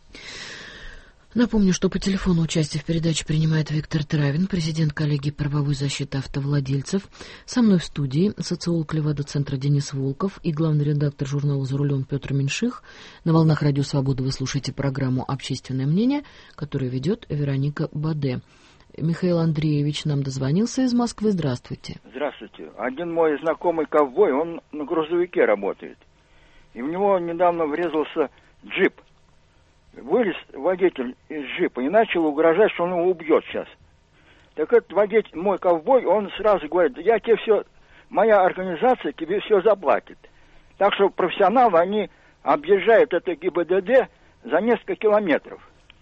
Напомню, что по телефону участие в передаче принимает Виктор Травин, президент коллегии правовой защиты автовладельцев. Со мной в студии социолог Левада-центра Денис Волков и главный редактор журнала «За рулем» Петр Меньших. На волнах Радио Свобода вы слушаете программу «Общественное мнение», которую ведет Вероника Баде. Михаил Андреевич нам дозвонился из Москвы. Здравствуйте. Здравствуйте. Один мой знакомый ковбой, он на грузовике работает. И в него недавно врезался джип. вылез водитель из джипа и начал угрожать, что он его убьет сейчас. Так этот водитель, мой ковбой, он сразу говорит: я тебе все, моя организация тебе все заплатит. Так что профессионалы, они объезжают это ГИБДД за несколько километров.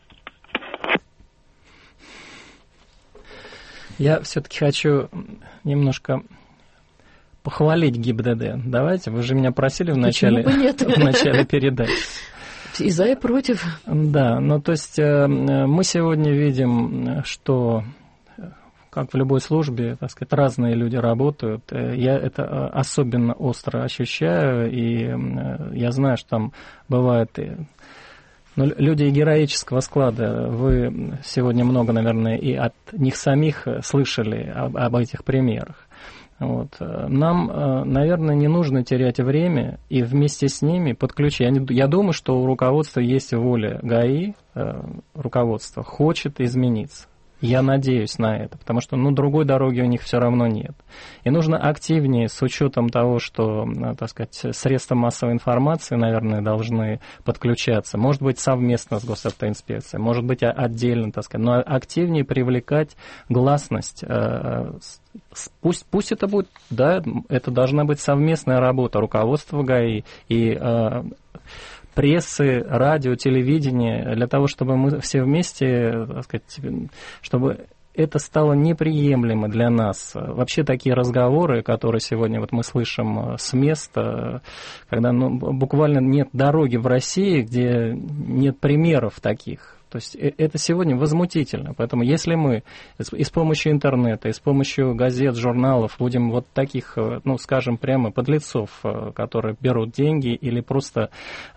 Я все-таки хочу немножко похвалить ГИБДД. Давайте, вы же меня просили в начале передачи. И за, и против. Да, ну то есть мы сегодня видим, что, как в любой службе, так сказать, разные люди работают. Я это особенно остро ощущаю, и я знаю, что там бывает... Но люди героического склада, вы сегодня много, наверное, и от них самих слышали об этих примерах. Вот. Нам, наверное, не нужно терять время и вместе с ними подключить. Я думаю, что у руководства есть воля ГАИ, руководство хочет измениться. Я надеюсь на это, потому что другой дороги у них все равно нет. И нужно активнее, с учетом того, что, так сказать, средства массовой информации, наверное, должны подключаться. Может быть, совместно с госавтоинспекцией, может быть, отдельно, так сказать, но активнее привлекать гласность. Пусть это будет, да, это должна быть совместная работа руководства ГАИ и прессы, радио, телевидения, для того, чтобы мы все вместе, так сказать, чтобы это стало неприемлемо для нас. Вообще такие разговоры, которые сегодня вот мы слышим с места, когда буквально нет дороги в России, где нет примеров таких. То есть это сегодня возмутительно. Поэтому если мы и с помощью интернета, и с помощью газет, журналов будем вот таких, скажем прямо, подлецов, которые берут деньги или просто...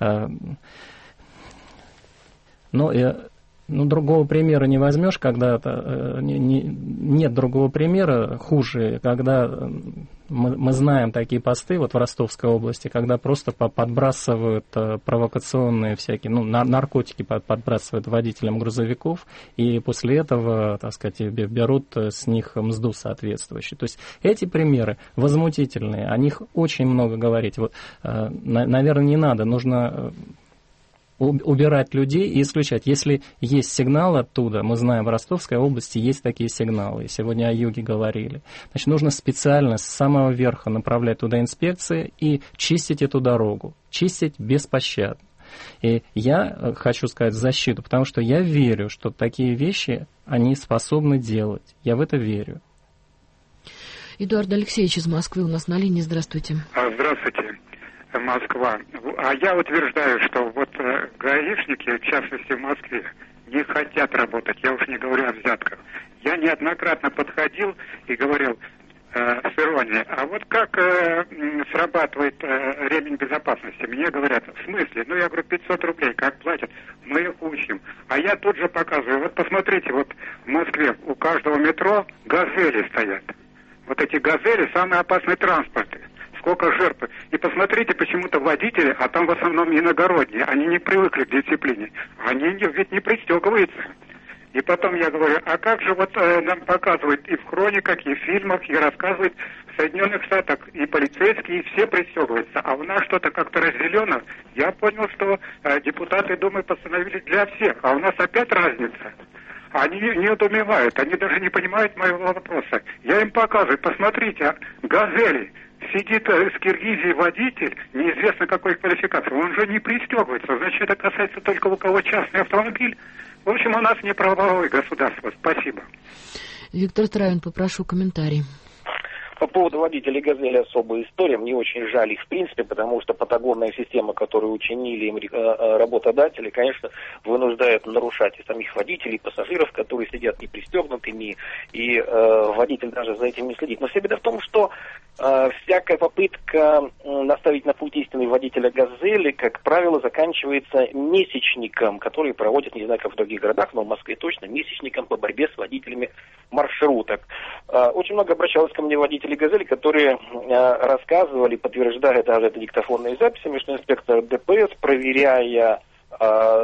другого примера не возьмешь, когда нет другого примера хуже, когда мы знаем такие посты вот в Ростовской области, когда просто подбрасывают провокационные всякие, наркотики подбрасывают водителям грузовиков, и после этого, так сказать, берут с них мзду соответствующую. То есть эти примеры возмутительные, о них очень много говорить. Вот, наверное, не надо, нужно убирать людей и исключать. Если есть сигнал оттуда, мы знаем, в Ростовской области есть такие сигналы, сегодня о юге говорили, значит, нужно специально с самого верха направлять туда инспекции и чистить эту дорогу, чистить беспощадно. И я хочу сказать защиту, потому что я верю, что такие вещи они способны делать. Я в это верю. Эдуард Алексеевич из Москвы у нас на линии. Здравствуйте. Здравствуйте. Москва. А я утверждаю, что вот гаишники, в частности в Москве, не хотят работать. Я уж не говорю о взятках. Я неоднократно подходил и говорил с иронией: а вот как срабатывает ремень безопасности? Мне говорят: в смысле? Я говорю, 500 рублей, как платят? Мы их учим. А я тут же показываю: вот посмотрите, вот в Москве у каждого метро газели стоят. Вот эти газели самые опасные транспорты. Сколько жертв. И посмотрите, почему-то водители, а там в основном иногородние, они не привыкли к дисциплине. Они ведь не пристегиваются. И потом я говорю: а как же вот нам показывают и в хрониках, и в фильмах, и рассказывают, в Соединенных Штатах и полицейские, и все пристегиваются, а у нас что-то как-то разделено. Я понял, что депутаты Думы постановили для всех, а у нас опять разница. Они не недоумевают, они даже не понимают моего вопроса. Я им показываю: посмотрите, газели. Сидит с Киргизии водитель, неизвестно какой квалификации, он же не пристегивается, значит, это касается только у кого частный автомобиль. В общем, у нас не правовое государство. Спасибо. Виктор Травин, попрошу комментарий. По поводу водителей «Газели» особая история. Мне очень жаль их в принципе, потому что патагонная система, которую учинили им работодатели, конечно, вынуждает нарушать и самих водителей, и пассажиров, которые сидят непристегнутыми, и водитель даже за этим не следит. Но вся беда в том, что всякая попытка наставить на путь истинный водителя «Газели», как правило, заканчивается месячником, который проводит, не знаю, как в других городах, но в Москве точно, месячником по борьбе с водителями маршруток. Очень много обращалось ко мне водителей «Газели», которые рассказывали, подтверждая даже это диктофонными записями, что инспектор ДПС, проверяя с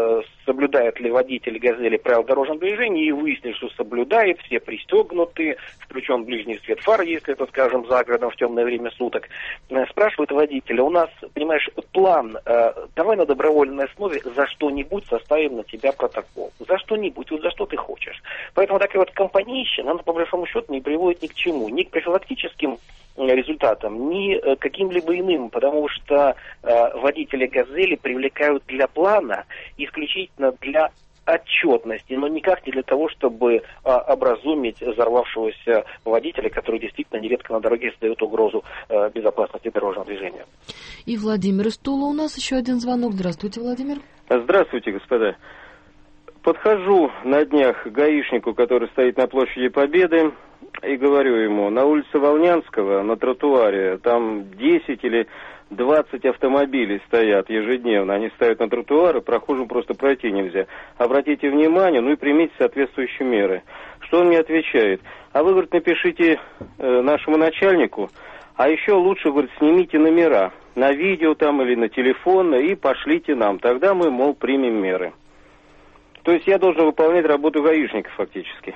соблюдает ли водитель «Газели» правила дорожного движения, и выяснили, что соблюдает, все пристегнуты, включен ближний свет фар, если это, скажем, за городом в темное время суток. Спрашивают водителя: у нас, понимаешь, план, давай на добровольной основе за что-нибудь составим на тебя протокол. За что-нибудь, вот за что ты хочешь. Поэтому такая вот компанейщина, она по большому счету не приводит ни к чему, ни к профилактическим результатам, ни к каким-либо иным, потому что водители «Газели» привлекают для плана исключительно для отчетности, но никак не для того, чтобы образумить взорвавшегося водителя, который действительно нередко на дороге создает угрозу безопасности дорожного движения. И Владимир из Тула, у нас еще один звонок. Здравствуйте, Владимир. Здравствуйте, господа. Подхожу на днях к гаишнику, который стоит на площади Победы, и говорю ему: на улице Волнянского, на тротуаре, там 10 или 20 автомобилей стоят ежедневно. Они стоят на тротуаре, прохожим просто пройти нельзя. Обратите внимание, ну и примите соответствующие меры. Что он мне отвечает? А вы, говорит, напишите нашему начальнику, а еще лучше, говорит, снимите номера на видео там или на телефон и пошлите нам. Тогда мы, мол, примем меры. То есть я должен выполнять работу гаишника фактически.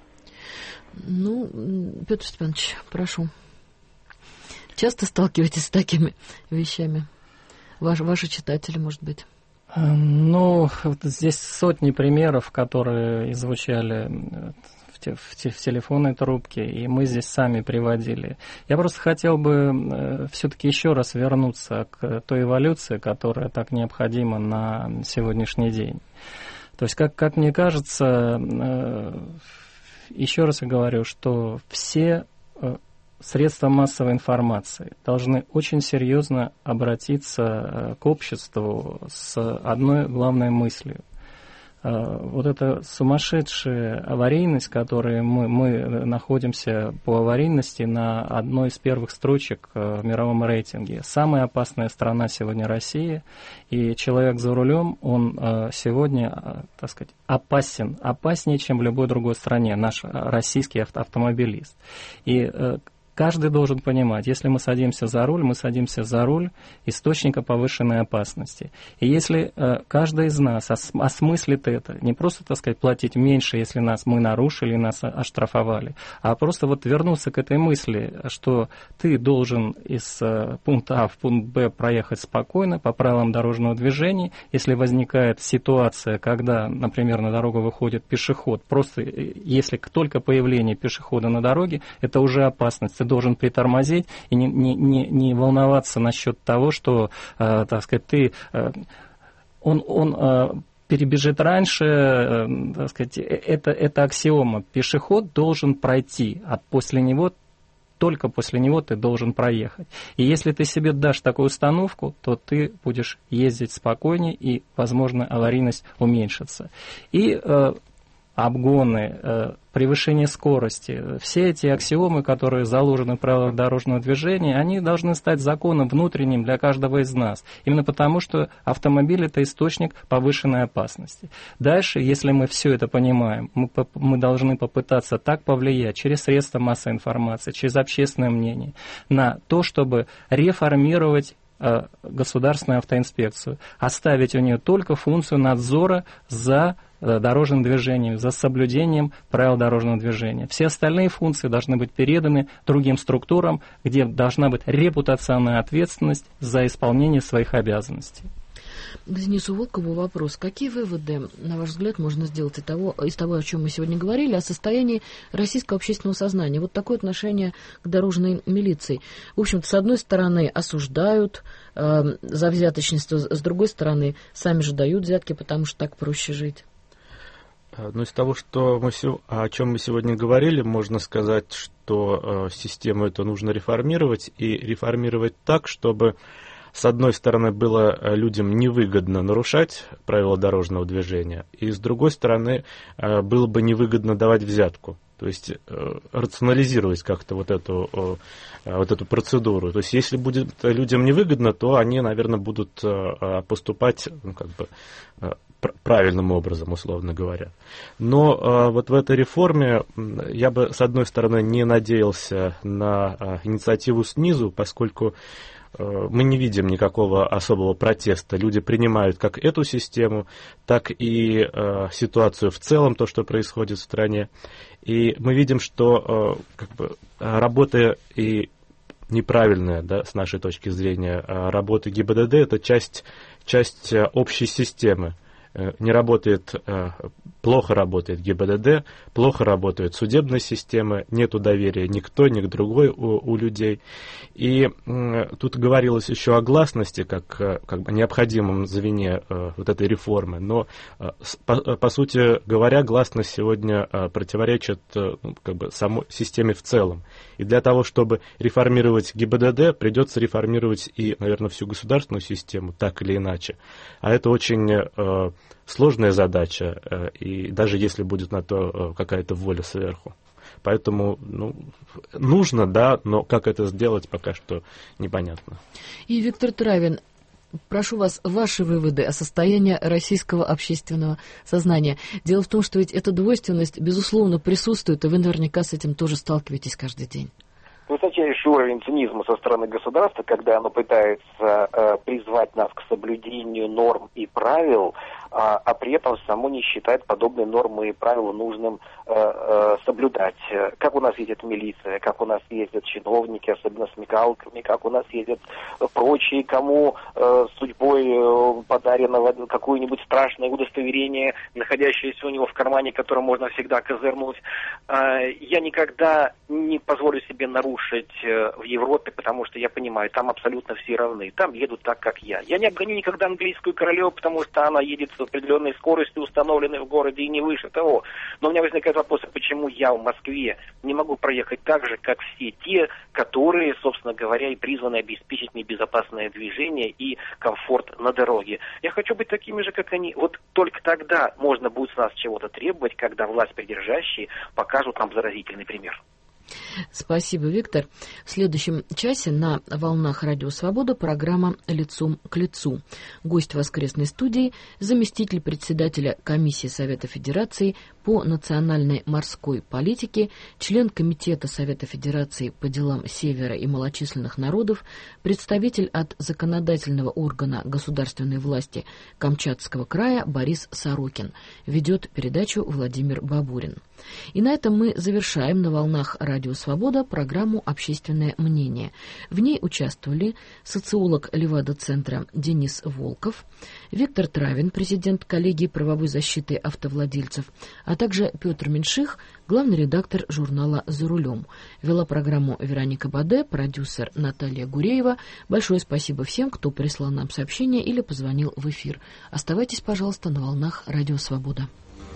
Ну, Петр Степанович, прошу. Часто сталкиваетесь с такими вещами? Ваши читатели, может быть? Ну, вот здесь сотни примеров, которые звучали в телефонной трубке, и мы здесь сами приводили. Я просто хотел бы все-таки еще раз вернуться к той эволюции, которая так необходима на сегодняшний день. То есть, как мне кажется, еще раз я говорю, что все средства массовой информации должны очень серьезно обратиться к обществу с одной главной мыслью. Вот эта сумасшедшая аварийность, которой мы находимся по аварийности на одной из первых строчек в мировом рейтинге. Самая опасная страна сегодня Россия, и человек за рулем, он сегодня, так сказать, опаснее, чем в любой другой стране, наш российский автомобилист. И каждый должен понимать, если мы садимся за руль источника повышенной опасности. И если каждый из нас осмыслит это, не просто, так сказать, платить меньше, если мы нарушили, нас оштрафовали, а просто вот вернуться к этой мысли, что ты должен из пункта А в пункт Б проехать спокойно, по правилам дорожного движения. Если возникает ситуация, когда, например, на дорогу выходит пешеход, просто если только появление пешехода на дороге, это уже опасность. Ты должен притормозить и не волноваться насчет того, что, так сказать, он перебежит раньше, так сказать, это аксиома. Пешеход должен пройти, а только после него ты должен проехать. И если ты себе дашь такую установку, то ты будешь ездить спокойнее, и, возможно, аварийность уменьшится. И обгоны, превышение скорости, все эти аксиомы, которые заложены в правилах дорожного движения, они должны стать законом внутренним для каждого из нас. Именно потому, что автомобиль – это источник повышенной опасности. Дальше, если мы все это понимаем, мы должны попытаться так повлиять через средства массовой информации, через общественное мнение, на то, чтобы реформировать государственную автоинспекцию, оставить у нее только функцию надзора за дорожным движением, за соблюдением правил дорожного движения. Все остальные функции должны быть переданы другим структурам, где должна быть репутационная ответственность за исполнение своих обязанностей. К Денису Волкову вопрос. Какие выводы, на ваш взгляд, можно сделать из того, о чем мы сегодня говорили, о состоянии российского общественного сознания? Вот такое отношение к дорожной милиции. В общем-то, с одной стороны, осуждают за взяточничество, с другой стороны, сами же дают взятки, потому что так проще жить. Ну, из того, о чем мы сегодня говорили, можно сказать, что систему эту нужно реформировать, и реформировать так, чтобы, с одной стороны, было людям невыгодно нарушать правила дорожного движения, и, с другой стороны, было бы невыгодно давать взятку. То есть рационализировать как-то вот эту процедуру. То есть если будет людям невыгодно, то они, наверное, будут поступать правильным образом, условно говоря. Но вот в этой реформе я бы, с одной стороны, не надеялся на инициативу снизу, поскольку мы не видим никакого особого протеста. Люди принимают как эту систему, так и ситуацию в целом, то, что происходит в стране. И мы видим, что работа и неправильная, да, с нашей точки зрения, работа ГИБДД – это часть общей системы. Не работает, плохо работает ГИБДД, плохо работают судебные системы, нету доверия ни к той, ни к другой у людей. И тут говорилось еще о гласности, как бы необходимом звене вот этой реформы, но по сути говоря, гласность сегодня противоречит самой системе в целом. И для того, чтобы реформировать ГИБДД, придется реформировать и, наверное, всю государственную систему, так или иначе. А это очень сложная задача, и даже если будет на то какая-то воля сверху. Поэтому нужно, да, но как это сделать, пока что непонятно. И, Виктор Травин, прошу вас, ваши выводы о состоянии российского общественного сознания. Дело в том, что ведь эта двойственность, безусловно, присутствует, и вы наверняка с этим тоже сталкиваетесь каждый день. Высочайший уровень цинизма со стороны государства, когда оно пытается призвать нас к соблюдению норм и правил, а при этом само не считает подобные нормы и правила нужным соблюдать. Как у нас ездит милиция, как у нас ездят чиновники, особенно с мигалками, как у нас ездят прочие, кому судьбой подарено какое-нибудь страшное удостоверение, находящееся у него в кармане, которое можно всегда козырнуть. Я никогда не позволю себе нарушить в Европе, потому что я понимаю, там абсолютно все равны. Там едут так, как я. Я не обгоню никогда английскую королеву, потому что она едет с определенной скоростью, установленной в городе, и не выше того. Но у меня возникает вопрос, почему я в Москве не могу проехать так же, как все те, которые, собственно говоря, и призваны обеспечить мне безопасное движение и комфорт на дороге. Я хочу быть такими же, как они. Вот только тогда можно будет с нас чего-то требовать, когда власть придержащие покажут нам заразительный пример. Спасибо, Виктор. В следующем часе на волнах Радио Свобода программа «Лицом к лицу». Гость воскресной студии – заместитель председателя Комиссии Совета Федерации по национальной морской политике, член Комитета Совета Федерации по делам Севера и малочисленных народов, представитель от законодательного органа государственной власти Камчатского края Борис Сорокин. Ведет передачу Владимир Бабурин. И на этом мы завершаем на волнах Радио Свобода программу «Общественное мнение». В ней участвовали социолог Левада-центра Денис Волков, Виктор Травин, президент коллегии правовой защиты автовладельцев, а также Петр Меньших, главный редактор журнала «За рулем». Вела программу Вероника Баде, продюсер Наталья Гуреева. Большое спасибо всем, кто прислал нам сообщение или позвонил в эфир. Оставайтесь, пожалуйста, на волнах Радио Свобода.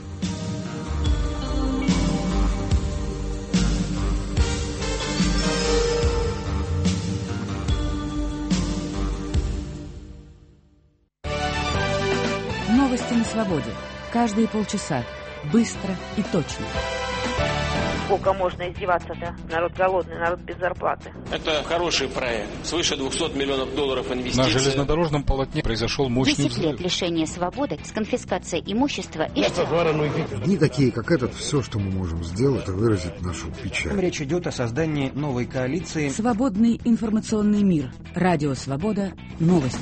Новости на свободе. Каждые полчаса. Быстро и точно. Сколько можно издеваться-то? Народ голодный, народ без зарплаты. Это хороший проект. Свыше $200 миллионов инвестиций. На железнодорожном полотне произошел мощный взрыв. 10 лет лишения свободы с конфискацией имущества и... Дни такие, как этот, все, что мы можем сделать, это выразить нашу печаль. Речь идет о создании новой коалиции. Свободный информационный мир. Радио Свобода. Новости.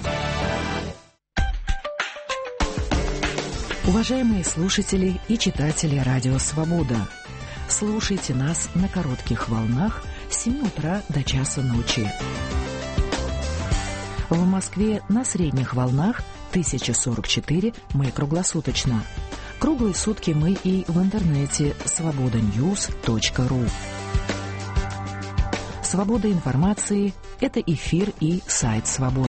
Уважаемые слушатели и читатели Радио Свобода, слушайте нас на коротких волнах с 7 утра до часа ночи. В Москве на средних волнах 1044 мы круглосуточно. Круглые сутки мы и в интернете svobodanews.ru. Свобода информации – это эфир и сайт «Свобода».